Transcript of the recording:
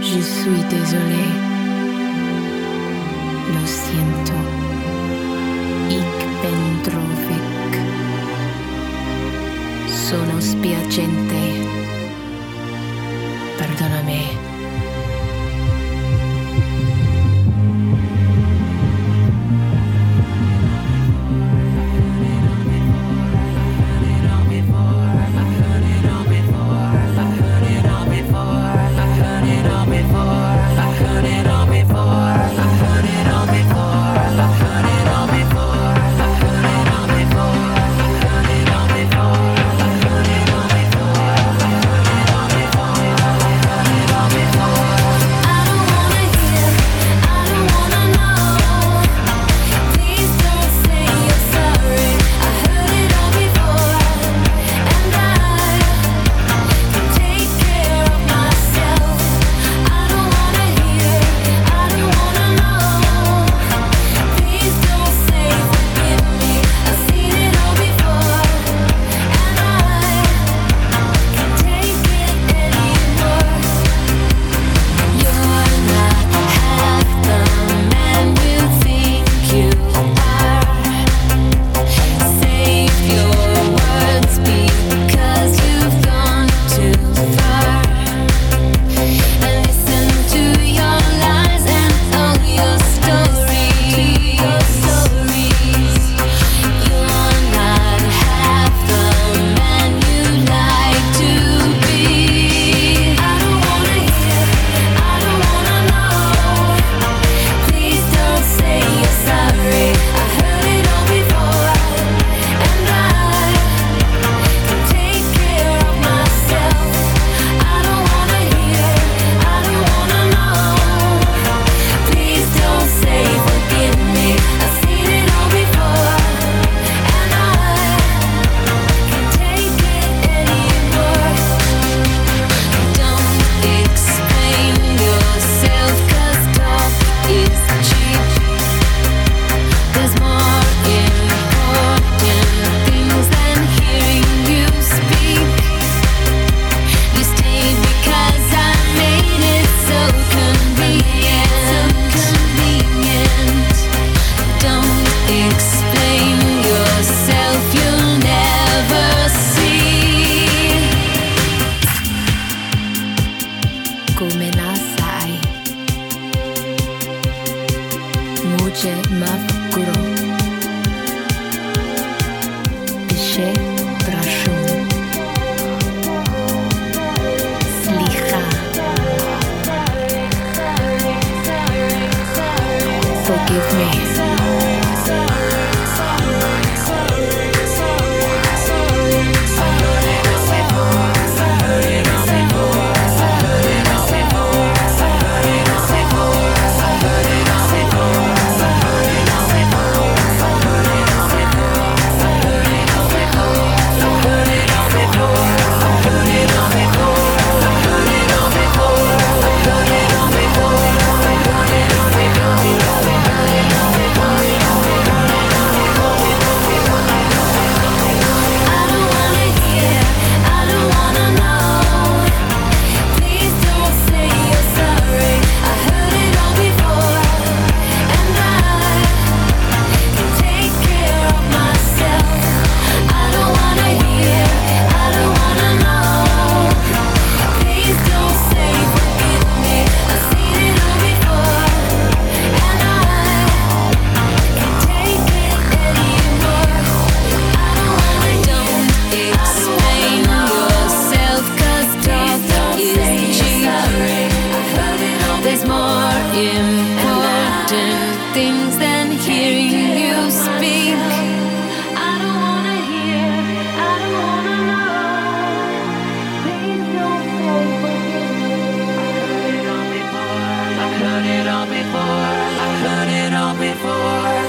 Je suis désolé. Lo siento. Ich bin traurig. Sono spiacente. Perdonami. Come la sai, muce mavkuro, pishe prashun, slicha, forgive me. There's more important things than hearing you speak. I don't wanna hear, I don't wanna know. Please don't say forgive me. I've heard it all before, I've heard it all before.